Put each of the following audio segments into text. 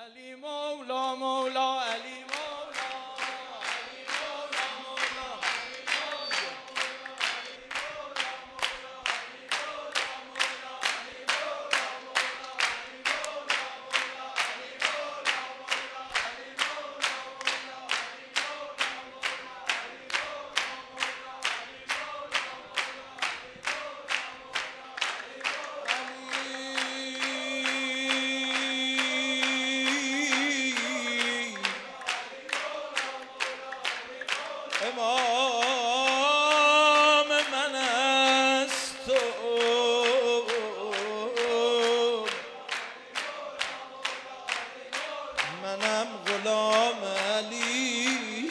علی مولا مولا علی مولا علی مولا مولا امام من است و منم غلام علی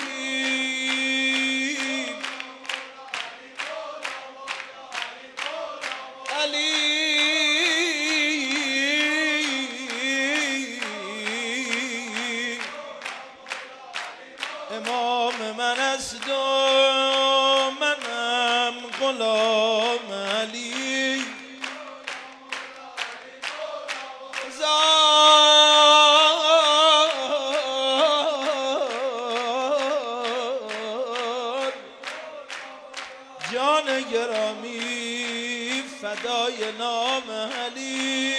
علی امام من است و منم غلام علی زار جان گرامی فدای نام علی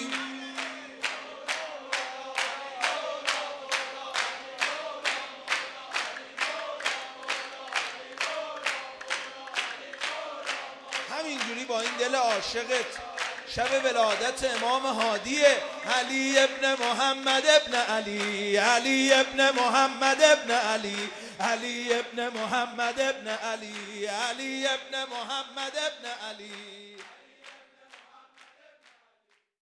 همینجوری با این دل عاشقت شب ولادت امام هادیه علی ابن محمد ابن علی علی ابن محمد ابن علی علی ابن محمد ابن علی علی ابن محمد ابن علی